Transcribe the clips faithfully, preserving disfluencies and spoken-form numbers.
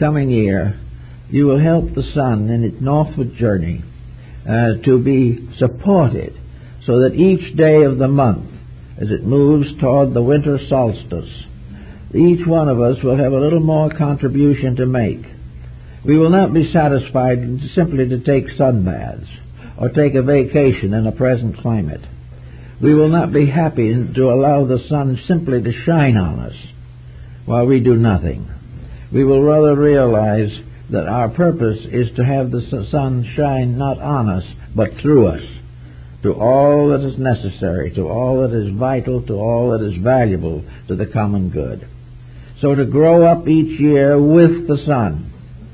coming year, you will help the sun in its northward journey uh, to be supported so that each day of the month, as it moves toward the winter solstice, each one of us will have a little more contribution to make. We will not be satisfied simply to take sunbaths or take a vacation in a present climate. We will not be happy to allow the sun simply to shine on us while we do nothing. We will rather realize that our purpose is to have the sun shine not on us, but through us, to all that is necessary, to all that is vital, to all that is valuable to the common good. So to grow up each year with the sun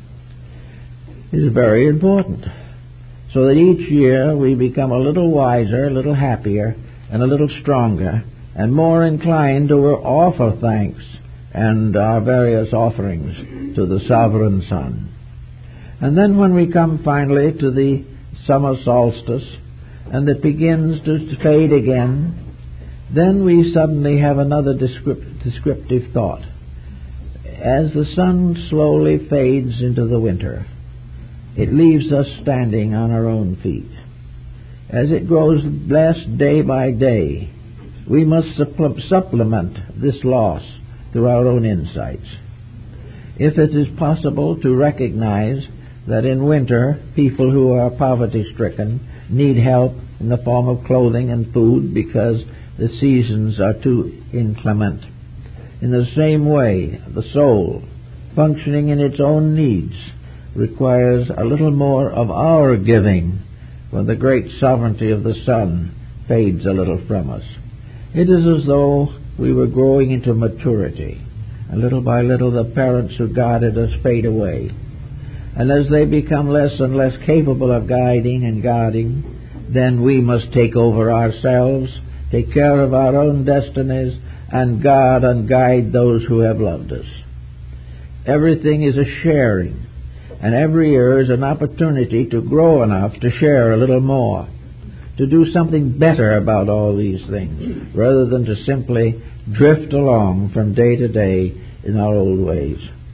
is very important, so that each year we become a little wiser, a little happier, and a little stronger, and more inclined to offer thanks and our various offerings to the sovereign sun. And then when we come finally to the summer solstice, and it begins to fade again, then we suddenly have another descript- descriptive thought. As the sun slowly fades into the winter, it leaves us standing on our own feet. As it grows less day by day, we must supple- supplement this loss through our own insights. If it is possible to recognize that in winter people who are poverty-stricken need help in the form of clothing and food because the seasons are too inclement, in the same way, the soul, functioning in its own needs, requires a little more of our giving when the great sovereignty of the sun fades a little from us. It is as though we were growing into maturity, and little by little the parents who guided us fade away. And as they become less and less capable of guiding and guarding, then we must take over ourselves, take care of our own destinies, and guard and guide those who have loved us. Everything is a sharing, and every year is an opportunity to grow enough to share a little more, to do something better about all these things, rather than to simply drift along from day to day in our old ways.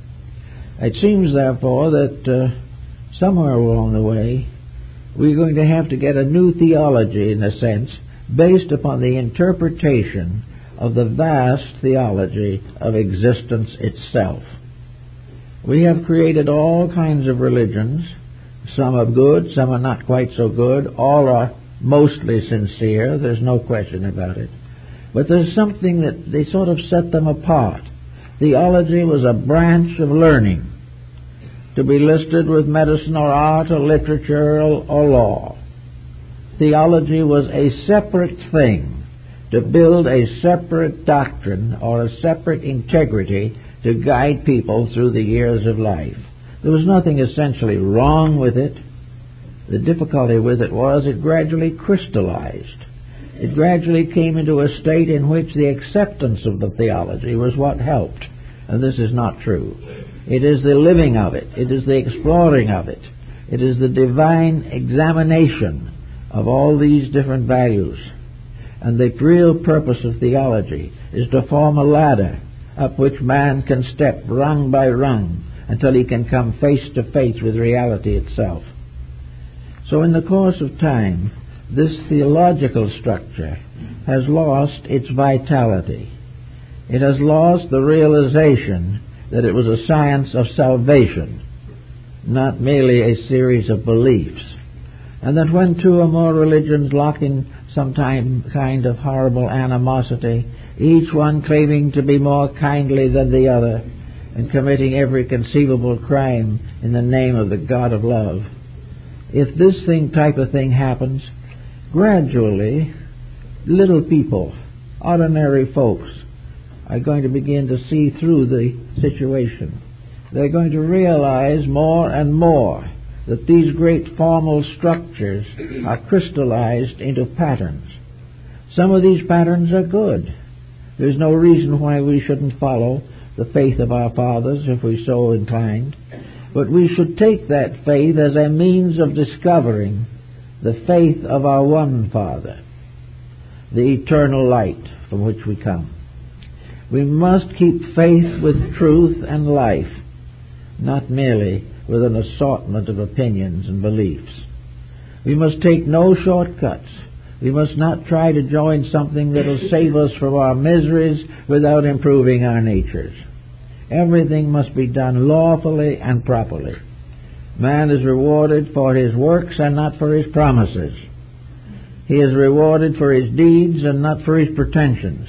It seems, therefore, that uh, somewhere along the way we're going to have to get a new theology, in a sense, based upon the interpretation of the vast theology of existence itself. We have created all kinds of religions. Some are good, some are not quite so good. All are mostly sincere, there's no question about it. But there's something that they sort of set them apart. Theology was a branch of learning, to be listed with medicine or art or literature or, or law. Theology was a separate thing, to build a separate doctrine or a separate integrity to guide people through the years of life. There was nothing essentially wrong with it. The difficulty with it was it gradually crystallized. It gradually came into a state in which the acceptance of the theology was what helped. And this is not true. It is the living of it. It is the exploring of it. It is the divine examination of all these different values. And the real purpose of theology is to form a ladder up which man can step rung by rung until he can come face to face with reality itself. So in the course of time, this theological structure has lost its vitality. It has lost the realization that it was a science of salvation, not merely a series of beliefs, and that when two or more religions lock in some time, kind of horrible animosity, each one claiming to be more kindly than the other, and committing every conceivable crime in the name of the God of love. If this thing, type of thing happens, gradually, little people, ordinary folks, are going to begin to see through the situation. They're going to realize more and more that these great formal structures are crystallized into patterns. Some of these patterns are good. There's no reason why we shouldn't follow the faith of our fathers if we're so inclined. But we should take that faith as a means of discovering the faith of our one Father, the eternal light from which we come. We must keep faith with truth and life. not merely with an assortment of opinions and beliefs. We must take no shortcuts. We must not try to join something that will save us from our miseries without improving our natures. Everything must be done lawfully and properly. Man is rewarded for his works and not for his promises. He is rewarded for his deeds and not for his pretensions.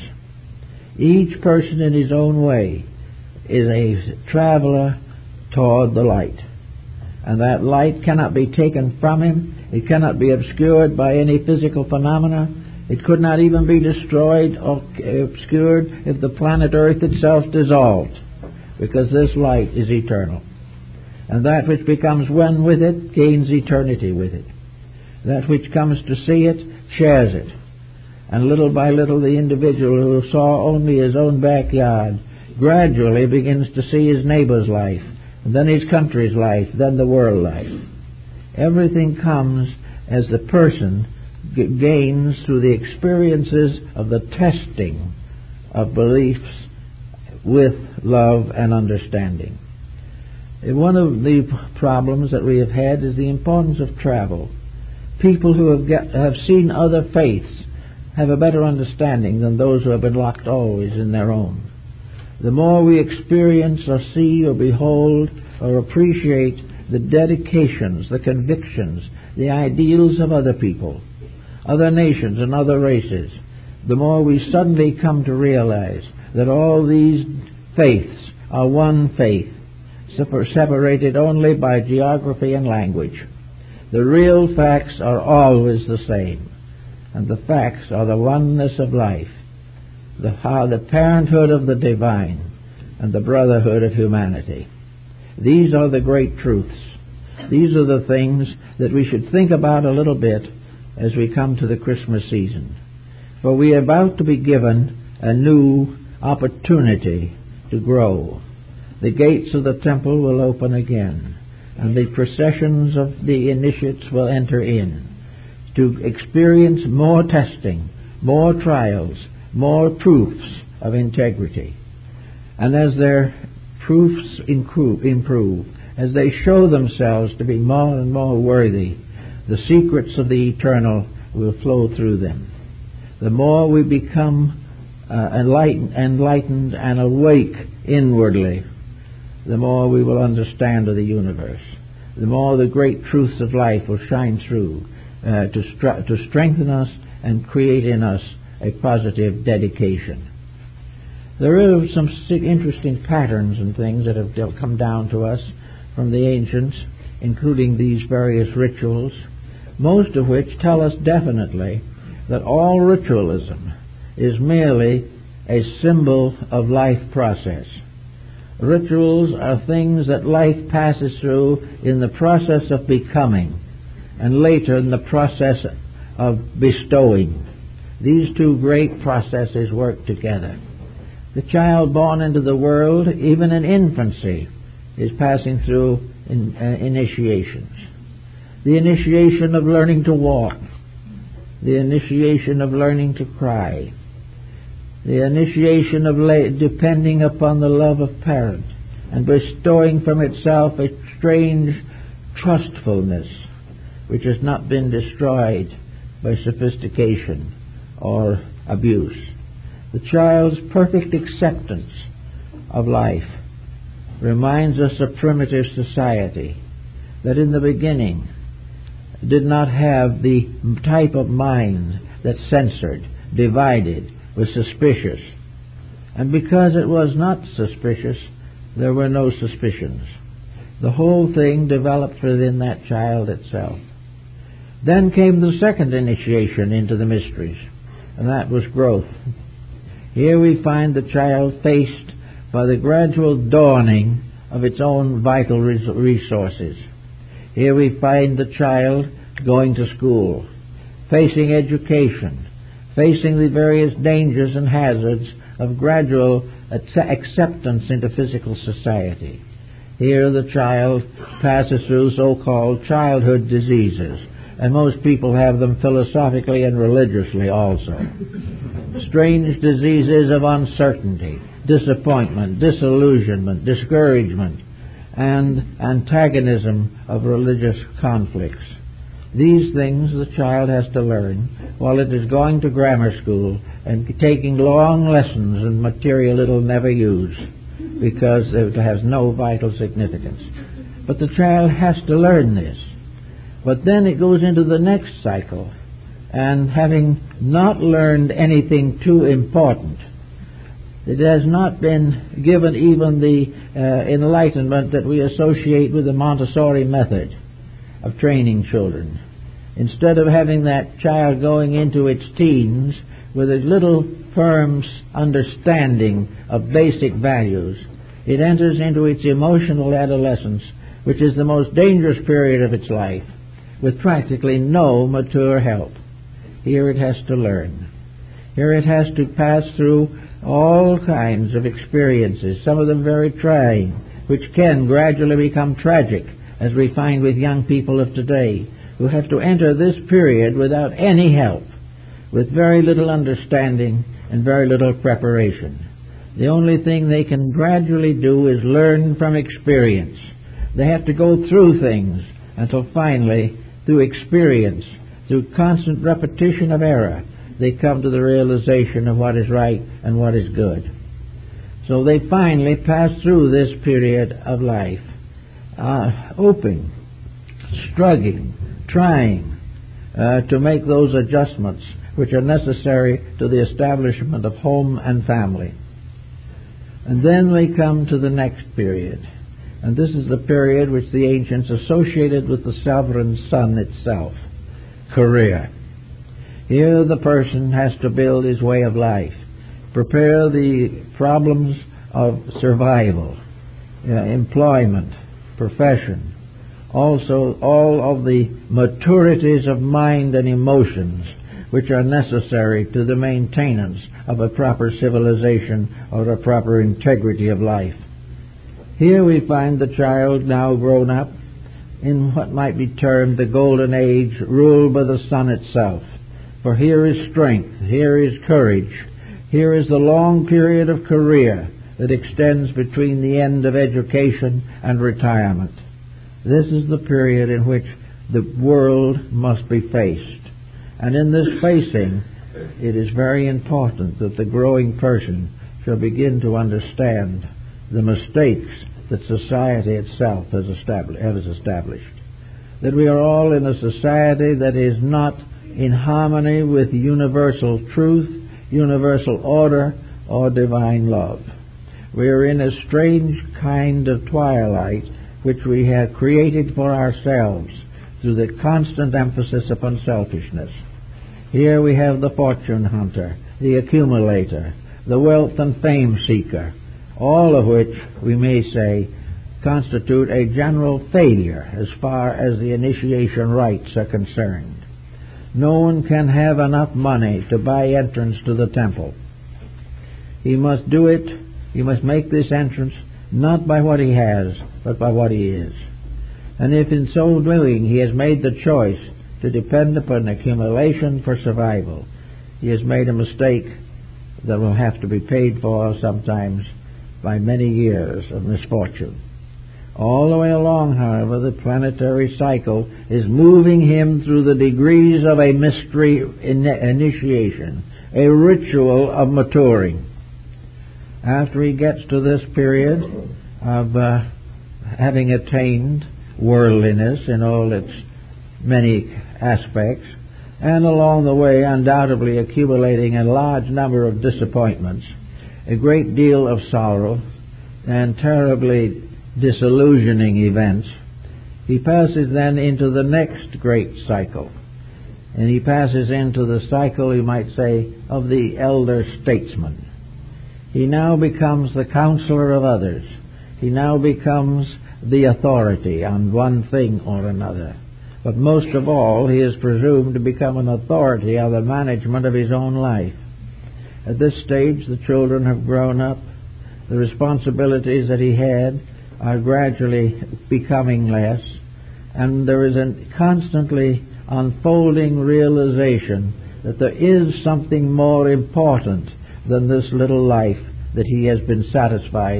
Each person in his own way is a traveler toward the light. And that light cannot be taken from him. It cannot be obscured by any physical phenomena. It could not even be destroyed or obscured if the planet Earth itself dissolved, because this light is eternal. And that which becomes one with it gains eternity with it. That which comes to see it shares it. And little by little the individual who saw only his own backyard gradually begins to see his neighbor's life, and then his country's life, then the world life. Everything comes as the person g- gains through the experiences of the testing of beliefs with love and understanding. One of the problems that we have had is the importance of travel. People who have, get, have seen other faiths have a better understanding than those who have been locked always in their own. The more we experience or see or behold or appreciate the dedications, the convictions, the ideals of other people, other nations and other races, the more we suddenly come to realize that all these faiths are one faith, separated only by geography and language. The real facts are always the same, and the facts are the oneness of life, the, uh, the parenthood of the divine, and the brotherhood of humanity. These are the great truths. These are the things that we should think about a little bit as we come to the Christmas season. For we are about to be given a new opportunity to grow. The gates of the temple will open again, and the processions of the initiates will enter in to experience more testing, more trials, more proofs of integrity. And as their proofs improve, as they show themselves to be more and more worthy, the secrets of the eternal will flow through them. The more we become uh, enlightened, enlightened and awake inwardly, the more we will understand of the universe. The more the great truths of life will shine through uh, to, str- to strengthen us and create in us a positive dedication. There are some interesting patterns and things that have come down to us from the ancients, including these various rituals, most of which tell us definitely that all ritualism is merely a symbol of life process. Rituals are things that life passes through in the process of becoming, and later in the process of bestowing. These two great processes work together. The child born into the world, even in infancy, is passing through in, uh, initiations. The initiation of learning to walk, the initiation of learning to cry, the initiation of la- depending upon the love of parent and bestowing from itself a strange trustfulness which has not been destroyed by sophistication or abuse. The child's perfect acceptance of life reminds us of primitive society that in the beginning did not have the type of mind that censored, divided, was suspicious. And because it was not suspicious, there were no suspicions. The whole thing developed within that child itself. Then came the second initiation into the mysteries, and that was growth. Here we find the child faced by the gradual dawning of its own vital resources. Here we find the child going to school, facing education, facing the various dangers and hazards of gradual acceptance into physical society. Here the child passes through so-called childhood diseases, and most people have them philosophically and religiously also. Strange diseases of uncertainty, disappointment, disillusionment, discouragement, and antagonism of religious conflicts. These things the child has to learn while it is going to grammar school and taking long lessons in material it will never use because it has no vital significance. But the child has to learn this. But then it goes into the next cycle, and having not learned anything too important, it has not been given even the uh, enlightenment that we associate with the Montessori method of training children. Instead of having that child going into its teens with a little firm understanding of basic values, it enters into its emotional adolescence, which is the most dangerous period of its life, with practically no mature help. Here it has to learn. Here it has to pass through all kinds of experiences, some of them very trying, which can gradually become tragic, as we find with young people of today, who have to enter this period without any help, with very little understanding and very little preparation. The only thing they can gradually do is learn from experience. They have to go through things until finally, through experience, through constant repetition of error, they come to the realization of what is right and what is good. So they finally pass through this period of life, uh, hoping, struggling, trying uh, to make those adjustments which are necessary to the establishment of home and family. And then we come to the next period. And this is the period which the ancients associated with the sovereign sun itself, career. Here the person has to build his way of life, prepare the problems of survival, uh, employment, profession, also all of the maturities of mind and emotions which are necessary to the maintenance of a proper civilization or a proper integrity of life. Here we find the child now grown up in what might be termed the golden age, ruled by the sun itself. For here is strength, here is courage, here is the long period of career that extends between the end of education and retirement. This is the period in which the world must be faced. And in this facing, it is very important that the growing person shall begin to understand the mistakes that society itself has established, has established. That we are all in a society that is not in harmony with universal truth, universal order, or divine love. We are in a strange kind of twilight which we have created for ourselves through the constant emphasis upon selfishness. Here we have the fortune hunter, the accumulator, the wealth and fame seeker, all of which, we may say, constitute a general failure as far as the initiation rites are concerned. No one can have enough money to buy entrance to the temple. He must do it, he must make this entrance not by what he has, but by what he is. And if in so doing he has made the choice to depend upon accumulation for survival, he has made a mistake that will have to be paid for sometimes by many years of misfortune. All the way along, however, the planetary cycle is moving him through the degrees of a mystery in- initiation, a ritual of maturing. After he gets to this period of uh, having attained worldliness in all its many aspects, and along the way undoubtedly accumulating a large number of disappointments, a great deal of sorrow, and terribly disillusioning events, he passes then into the next great cycle. And he passes into the cycle, you might say, of the elder statesman. He now becomes the counselor of others. He now becomes the authority on one thing or another. But most of all, he is presumed to become an authority on the management of his own life. At this stage, the children have grown up. The responsibilities that he had are gradually becoming less, and there is a constantly unfolding realization that there is something more important than this little life that he has been satisfied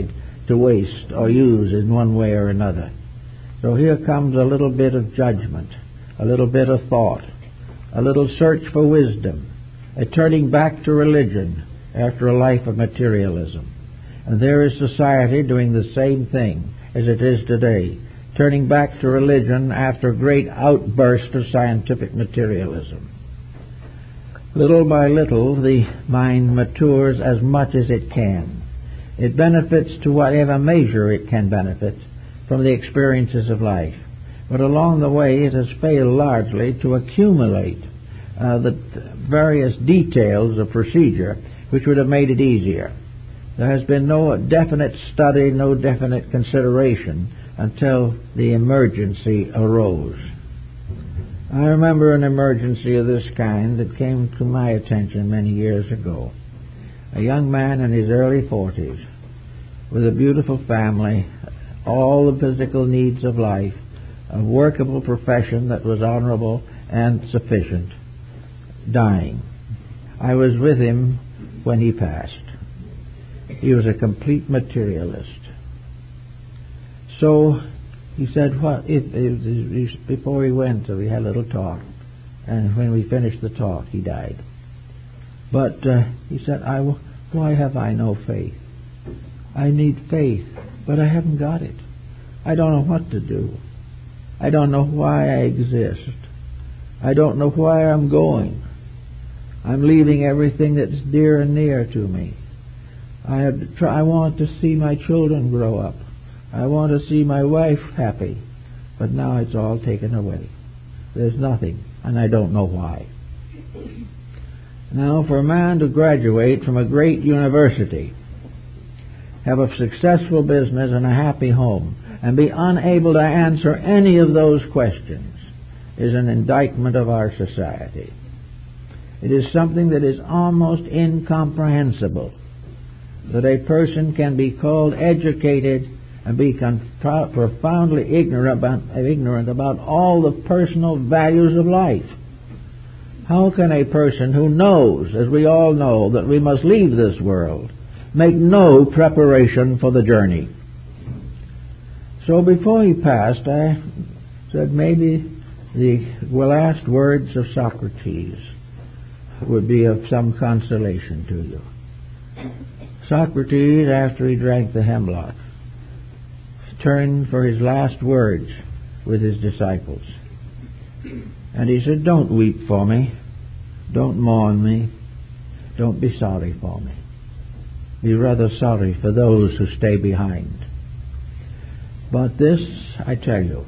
to waste or use in one way or another. So here comes a little bit of judgment, a little bit of thought, a little search for wisdom, a turning back to religion after a life of materialism. And there is society doing the same thing as it is today, turning back to religion after a great outburst of scientific materialism. Little by little, the mind matures as much as it can. It benefits to whatever measure it can benefit from the experiences of life. But along the way, it has failed largely to accumulate uh, the various details of procedure which would have made it easier. There has been no definite study, no definite consideration until the emergency arose. I remember an emergency of this kind that came to my attention many years ago. A young man in his early forties, with a beautiful family, all the physical needs of life, a workable profession that was honorable and sufficient, dying. I was with him when he passed. He was a complete materialist. So he said, "What?" It, it, it, before he went, we had a little talk, and when we finished the talk, he died. But uh, he said, "I, why have I no faith? I need faith, but I haven't got it. I don't know what to do. I don't know why I exist. I don't know where I'm going. I'm leaving everything that's dear and near to me. I have to try, I want to see my children grow up. I want to see my wife happy. But now it's all taken away. There's nothing, and I don't know why." Now, for a man to graduate from a great university, have a successful business and a happy home, and be unable to answer any of those questions is an indictment of our society. It is something that is almost incomprehensible, that a person can be called educated and be conf- profoundly ignorant about, ignorant about all the personal values of life. How can a person who knows, as we all know, that we must leave this world, make no preparation for the journey? So before he passed, I said maybe the last words of Socrates would be of some consolation to you. Socrates, after he drank the hemlock, turned for his last words with his disciples. And he said, "Don't weep for me. Don't mourn me. Don't be sorry for me. Be rather sorry for those who stay behind. But this, I tell you,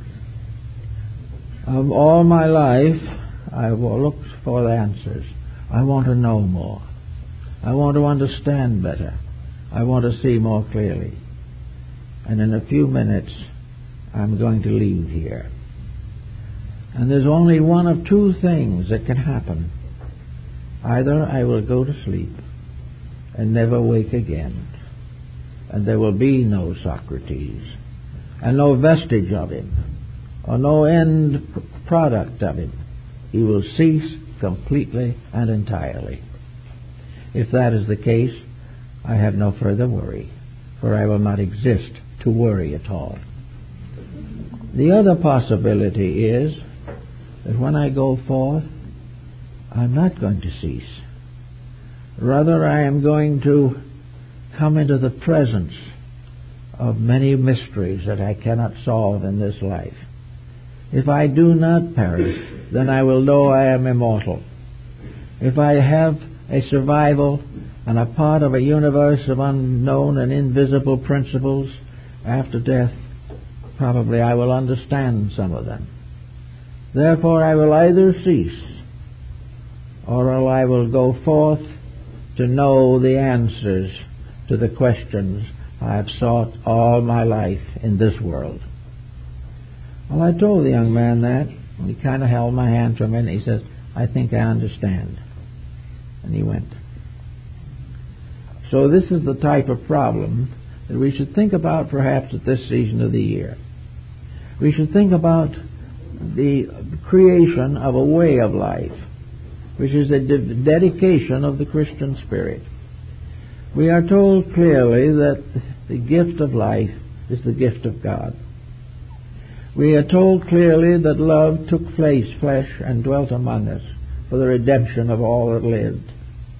of all my life, I will look for the answers. I want to know more. I want to understand better. I want to see more clearly. And in a few minutes, I'm going to leave here. And there's only one of two things that can happen. Either I will go to sleep and never wake again, and there will be no Socrates, and no vestige of him, or no end product of him. He will cease completely and entirely. If that is the case, I have no further worry, for I will not exist to worry at all. The other possibility is that when I go forth, I'm not going to cease. Rather, I am going to come into the presence of many mysteries that I cannot solve in this life. If I do not perish, then I will know I am immortal. If I have a survival and a part of a universe of unknown and invisible principles after death, probably I will understand some of them. Therefore, I will either cease or I will go forth to know the answers to the questions I have sought all my life in this world. Well, I told the young man that. He kind of held my hand for a minute. He says, "I think I understand." And he went. So this is the type of problem that we should think about perhaps at this season of the year. We should think about the creation of a way of life, which is a de- dedication of the Christian spirit. We are told clearly that the gift of life is the gift of God. We are told clearly that love took place, flesh, and dwelt among us for the redemption of all that lived.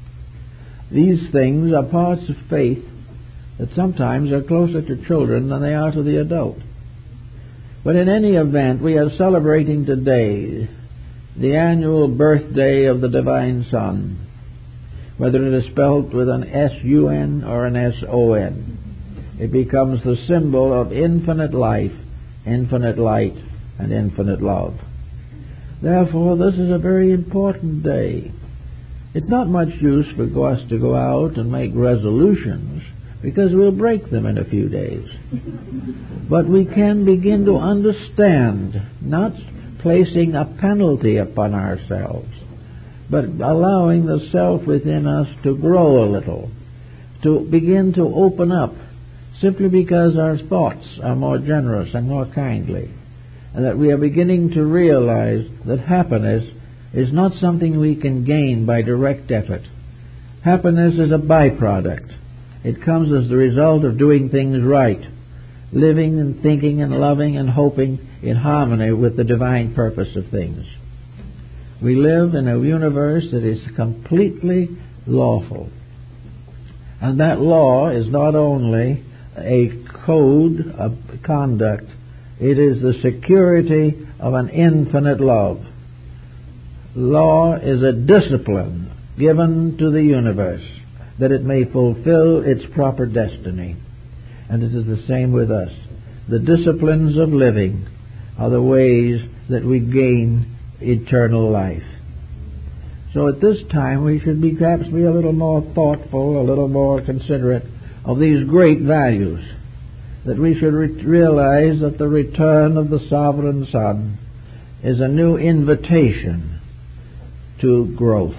These things are parts of faith that sometimes are closer to children than they are to the adult. But in any event, we are celebrating today the annual birthday of the Divine Son, whether it is spelled with an S U N or an S O N. It becomes the symbol of infinite life, infinite light, and infinite love. Therefore, this is a very important day. It's not much use for us to go out and make resolutions, because we'll break them in a few days. But we can begin to understand, not placing a penalty upon ourselves, but allowing the self within us to grow a little, to begin to open up, simply because our thoughts are more generous and more kindly, and that we are beginning to realize that happiness is not something we can gain by direct effort. Happiness is a byproduct. It comes as the result of doing things right, living and thinking and loving and hoping in harmony with the divine purpose of things. We live in a universe that is completely lawful. And that law is not only a code of conduct, it is the security of an infinite love. Law is a discipline given to the universe that it may fulfill its proper destiny. And it is the same with us. The disciplines of living are the ways that we gain eternal life. So at this time we should be perhaps be a little more thoughtful, a little more considerate of these great values, that we should re- realize that the return of the Sovereign Son is a new invitation to growth.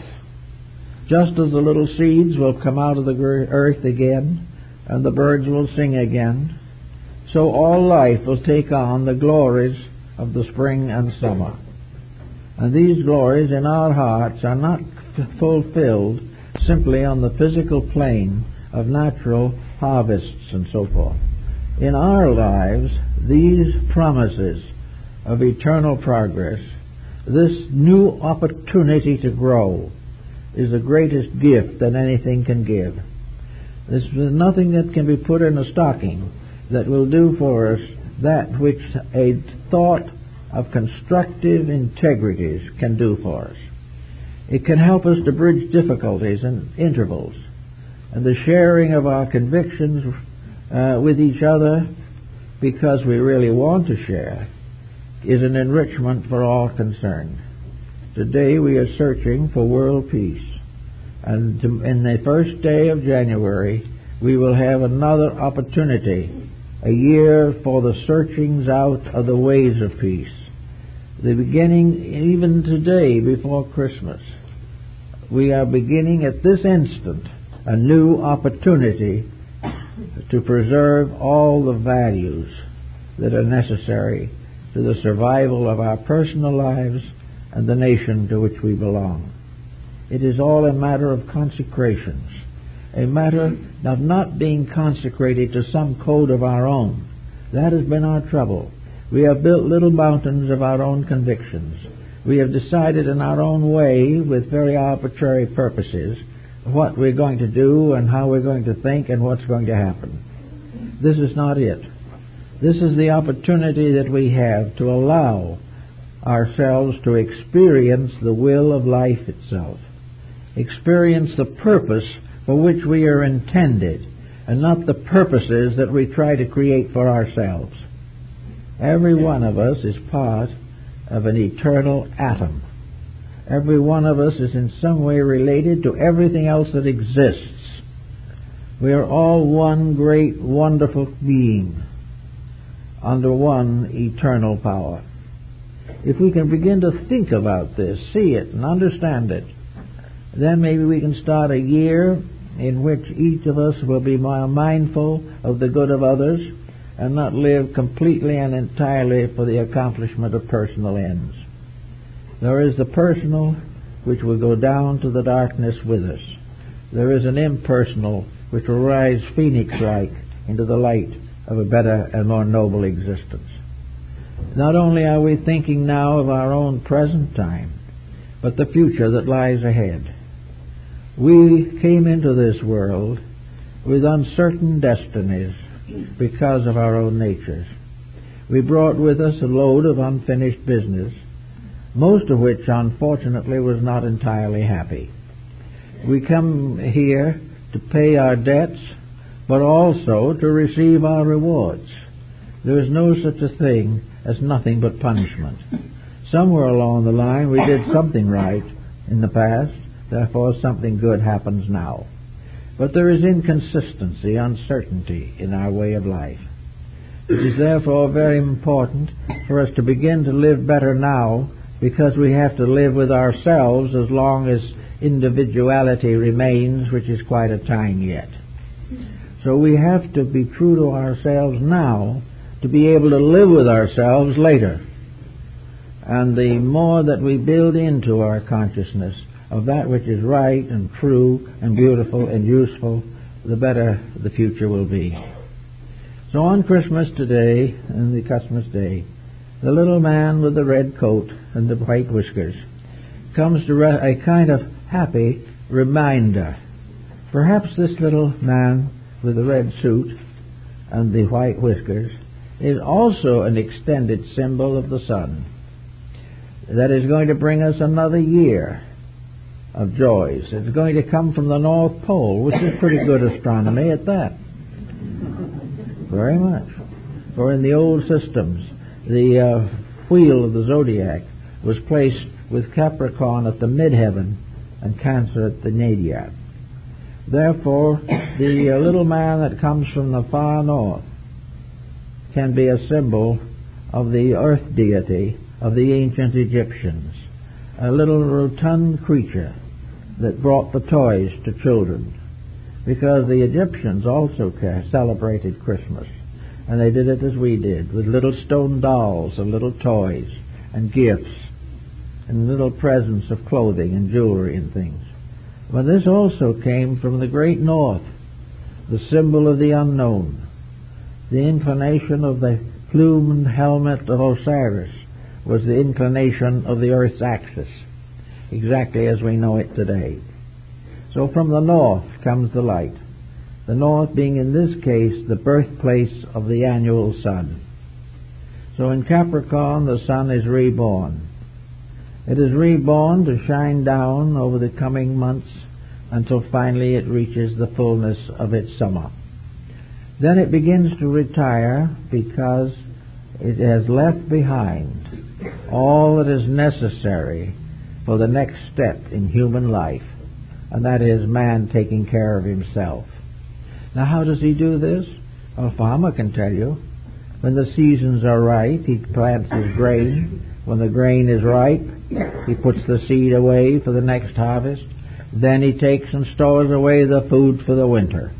Just as the little seeds will come out of the earth again, and the birds will sing again, so all life will take on the glories of the spring and summer. And these glories in our hearts are not f- fulfilled simply on the physical plane of natural harvests and so forth. In our lives, these promises of eternal progress, this new opportunity to grow, is the greatest gift that anything can give. There's nothing that can be put in a stocking that will do for us that which a thought of constructive integrities can do for us. It can help us to bridge difficulties and intervals, and the sharing of our convictions uh, with each other, because we really want to share, is an enrichment for all concerned. Today we are searching for world peace, and to, in the first day of January we will have another opportunity, a year for the searchings out of the ways of peace. The beginning, even today before Christmas, we are beginning at this instant a new opportunity to preserve all the values that are necessary to the survival of our personal lives and the nation to which we belong. It is all a matter of consecrations, a matter of not being consecrated to some code of our own. That has been our trouble. We have built little mountains of our own convictions. We have decided in our own way, with very arbitrary purposes, what we're going to do and how we're going to think and what's going to happen. This is not it. This is the opportunity that we have to allow ourselves to experience the will of life itself, experience the purpose for which we are intended, and not the purposes that we try to create for ourselves. Every one of us is part of an eternal atom. Every one of us is in some way related to everything else that exists. We are all one great, wonderful being under one eternal power. If we can begin to think about this, see it, and understand it, then maybe we can start a year in which each of us will be more mindful of the good of others and not live completely and entirely for the accomplishment of personal ends. There is the personal which will go down to the darkness with us. There is an impersonal which will rise phoenix-like into the light of a better and more noble existence. Not only are we thinking now of our own present time, but the future that lies ahead. We came into this world with uncertain destinies because of our own natures. We brought with us a load of unfinished business, most of which, unfortunately, was not entirely happy. We come here to pay our debts, but also to receive our rewards. There is no such a thing as nothing but punishment. Somewhere along the line we did something right in the past, therefore something good happens now. But there is inconsistency, uncertainty in our way of life. It is therefore very important for us to begin to live better now, because we have to live with ourselves as long as individuality remains, which is quite a time yet. So we have to be true to ourselves now to be able to live with ourselves later. And the more that we build into our consciousness of that which is right and true and beautiful and useful, the better the future will be. So on Christmas today, and the Christmas day, the little man with the red coat and the white whiskers comes to re- a kind of happy reminder. Perhaps this little man with the red suit and the white whiskers is also an extended symbol of the sun that is going to bring us another year of joys. It's going to come from the North Pole, which is pretty good astronomy at that. Very much. For in the old systems, the uh, wheel of the zodiac was placed with Capricorn at the midheaven and Cancer at the nadir. Therefore, the uh, little man that comes from the far north can be a symbol of the earth deity of the ancient Egyptians, a little rotund creature that brought the toys to children, because the Egyptians also celebrated Christmas, and they did it as we did, with little stone dolls and little toys and gifts and little presents of clothing and jewelry and things. But this also came from the great north, the symbol of the unknown. The inclination of the plumed helmet of Osiris was the inclination of the earth's axis, exactly as we know it today. So from the north comes the light, the north being in this case the birthplace of the annual sun. So in Capricorn the sun is reborn. It is reborn to shine down over the coming months until finally it reaches the fullness of its summer. Then it begins to retire because it has left behind all that is necessary for the next step in human life, and that is man taking care of himself. Now, how does he do this? Well, a farmer can tell you. When the seasons are right, he plants his grain. When the grain is ripe, he puts the seed away for the next harvest. Then he takes and stores away the food for the winter.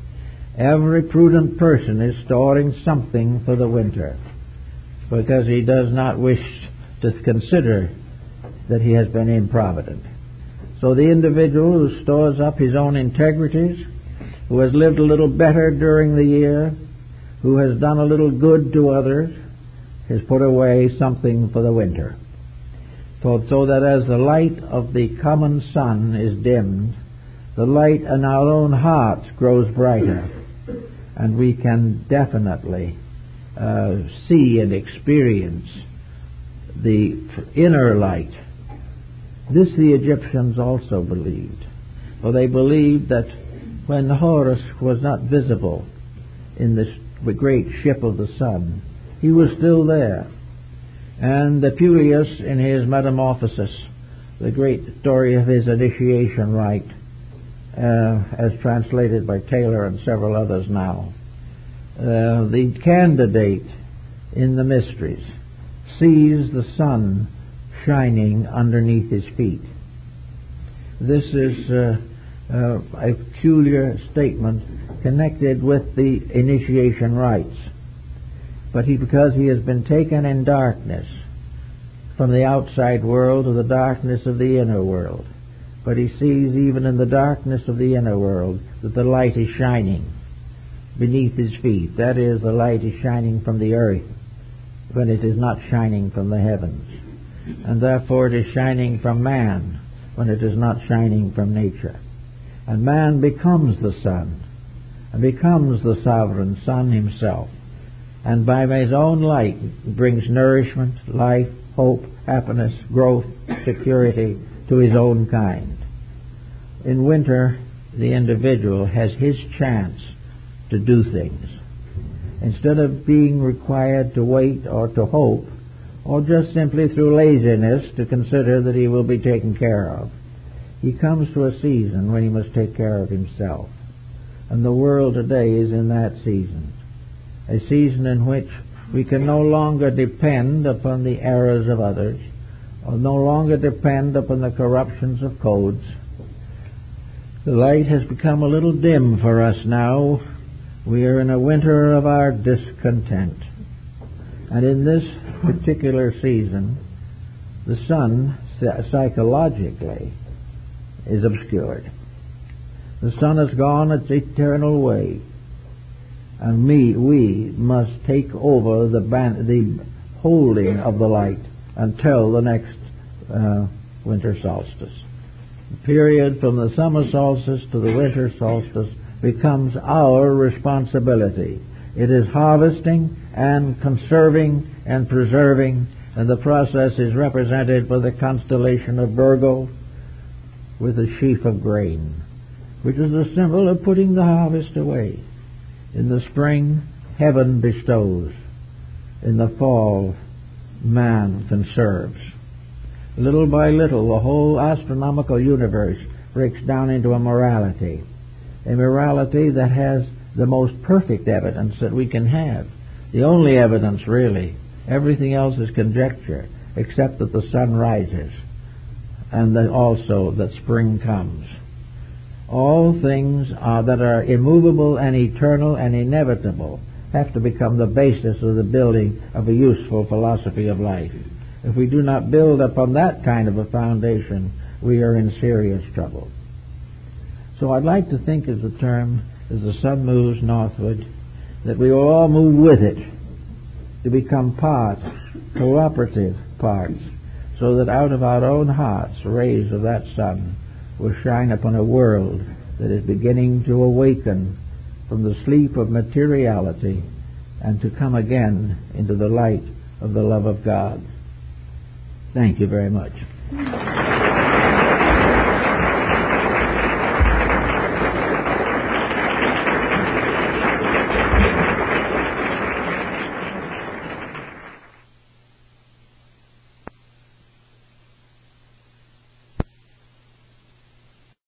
Every prudent person is storing something for the winter, because he does not wish to consider that he has been improvident. So the individual who stores up his own integrities, who has lived a little better during the year, who has done a little good to others, has put away something for the winter. So, so that as the light of the common sun is dimmed, the light in our own hearts grows brighter, and we can definitely uh, see and experience the inner light. This the Egyptians also believed, for they believed that when Horus was not visible in this the great ship of the sun, he was still there. And Apuleius, in his Metamorphosis, the great story of his initiation rite, uh, as translated by Taylor and several others now, uh, the candidate in the mysteries sees the sun shining underneath his feet. This is uh, uh, a peculiar statement connected with the initiation rites. But he, because he has been taken in darkness from the outside world to the darkness of the inner world, but he sees even in the darkness of the inner world that the light is shining. beneath his feet. That is, the light is shining from the earth when it is not shining from the heavens. And therefore it is shining from man when it is not shining from nature. And man becomes the sun, and becomes the sovereign Son himself, and by his own light brings nourishment, life, hope, happiness, growth, security to his own kind. In winter, the individual has his chance to do things. Instead of being required to wait or to hope, or just simply through laziness to consider that he will be taken care of, he comes to a season when he must take care of himself. And the world today is in that season, a season in which we can no longer depend upon the errors of others, or no longer depend upon the corruptions of codes. The light has become a little dim for us now. We are in a winter of our discontent. And in this particular season, the sun psychologically is obscured. The sun has gone its eternal way, and me, we must take over the, ban- the holding of the light until the next uh, winter solstice. The period from the summer solstice to the winter solstice becomes our responsibility. It is harvesting and conserving and preserving, and the process is represented by the constellation of Virgo with a sheaf of grain, which is a symbol of putting the harvest away. In the spring, heaven bestows. In the fall, man conserves. Little by little, the whole astronomical universe breaks down into a morality, a morality that has the most perfect evidence that we can have. The only evidence, really. Everything else is conjecture, except that the sun rises, and that also that spring comes. All things are, that are immovable and eternal and inevitable have to become the basis of the building of a useful philosophy of life. If we do not build upon that kind of a foundation, we are in serious trouble. So I'd like to think as the term, as the sun moves northward, that we will all move with it to become parts, cooperative parts, so that out of our own hearts, rays of that sun will shine upon a world that is beginning to awaken from the sleep of materiality and to come again into the light of the love of God. Thank you very much.